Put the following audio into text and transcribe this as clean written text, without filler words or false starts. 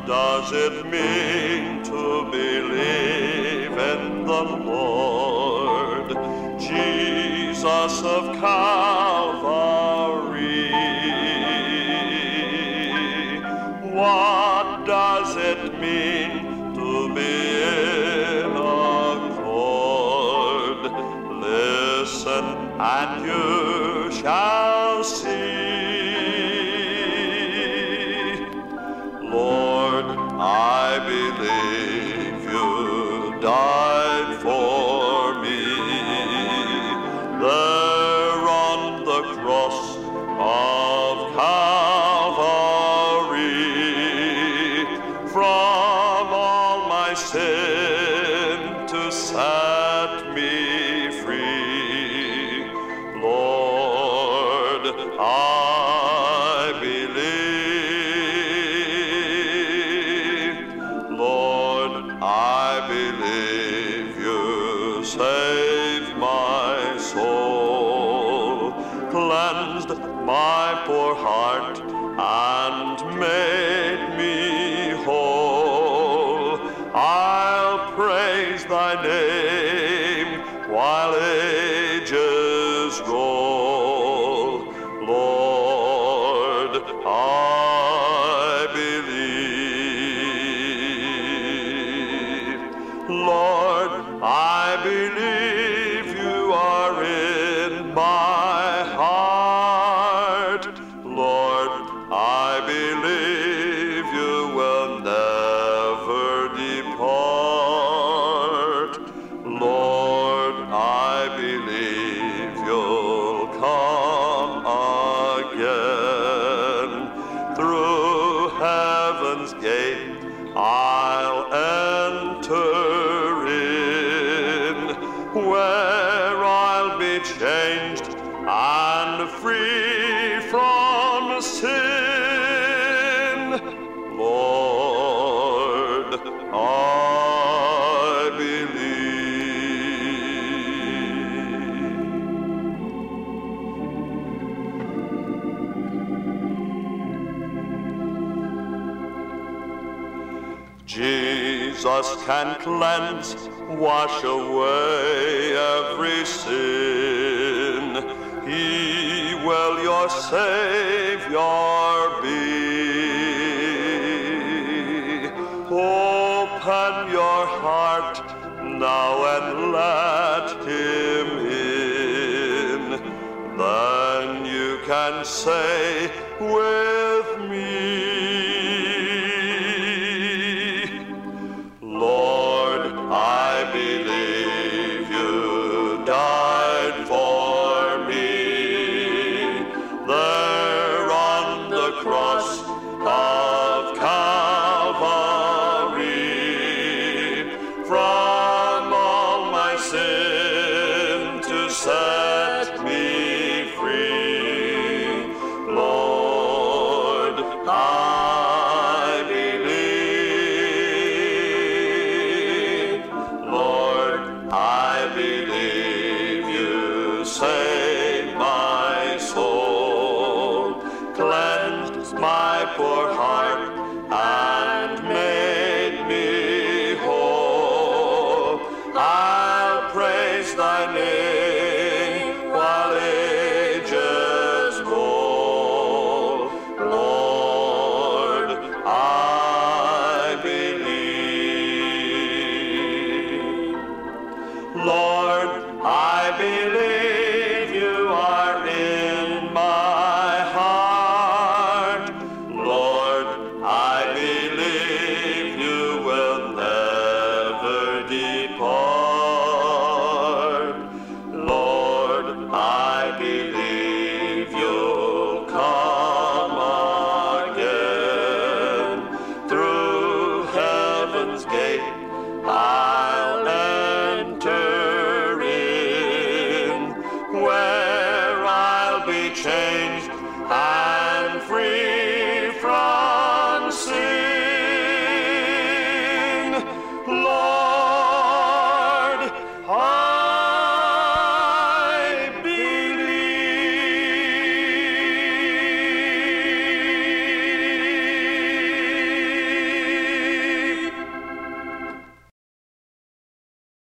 does it mean to believe in the Lord Jesus of Calvary? What does it mean to be in accord? Listen and you shall see. Lord, I believe you died for me there on the cross of Calvary, from all my sin to set me free. Lord, I believe. Lord, I believe you saved my soul, cleansed my poor heart, and made me whole. I'll praise thy name while ages roll. Lord, I believe. Lord, I believe you are in my heart. Lord, I believe you will never depart. Lord, I believe you'll come again. Through heaven's gate I'll enter in, where I'll be changed and free from sin. Lord, I believe. Jesus can cleanse, wash away every sin. He will your Savior be. Open your heart now and let him in. Then you can say with me, Lord, I believe you died for me there on the cross of Calvary, from all my sin to set me free. Lord, I believe. Lord, I believe you saved my soul, cleansed my poor heart, and made me whole. I'll praise thy name while ages roll. Lord, I believe. Lord, I believe.